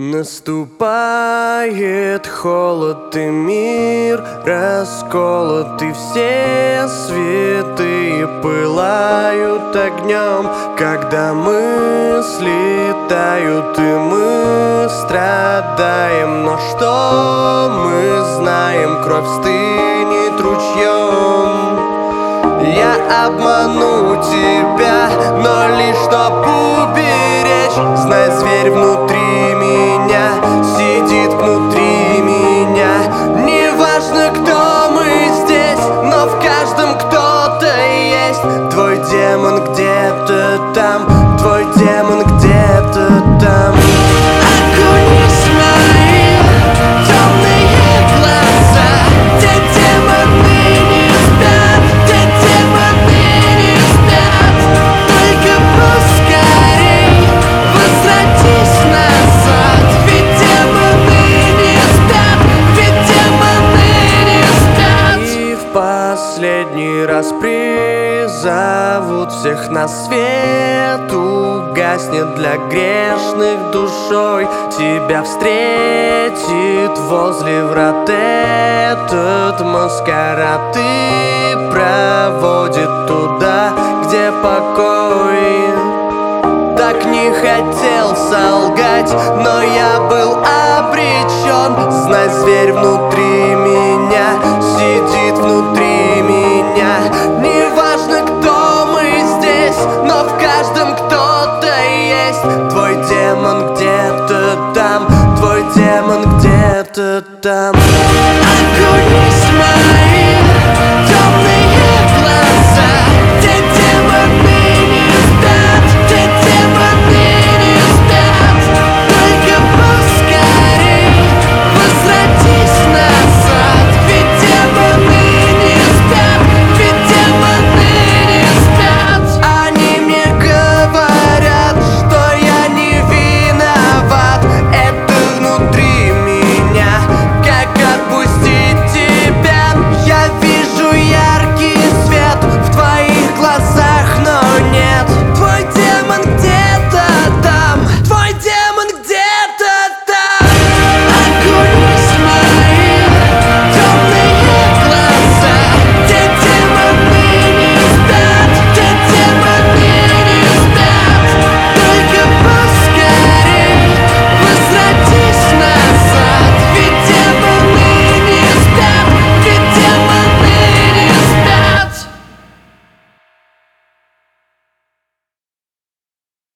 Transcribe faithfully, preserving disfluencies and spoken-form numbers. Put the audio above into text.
Наступает холод, и мир расколот, и все святые пылают огнем. Когда мысли тают, и мы страдаем, но что мы знаем? Кровь стынет ручьем. Я обману тебя, но лишь чтоб уберечь. Знай, зверь внутри меня сидит внутри меня. Неважно, кто мы здесь, но в каждом кто-то есть. Твой демон где-то там, твой демон где-то там. Окунись в мои темные глаза, где демоны не спят, где демоны не спят. Только поскорей возвратись назад, ведь демоны не спят, ведь демоны не спят. И в последний раз призовут всех на свет. Угаснет для грешных душой, тебя встретит возле врат этот маскарад и проводит туда, где покой. Так не хотел солгать, но я был обречен. Знай, зверь внутри меня сидит внутри меня. Неважно, кто мы здесь, но в каждом кто-то есть. Твой демон где-то там, твой демон где-то там. Огонь!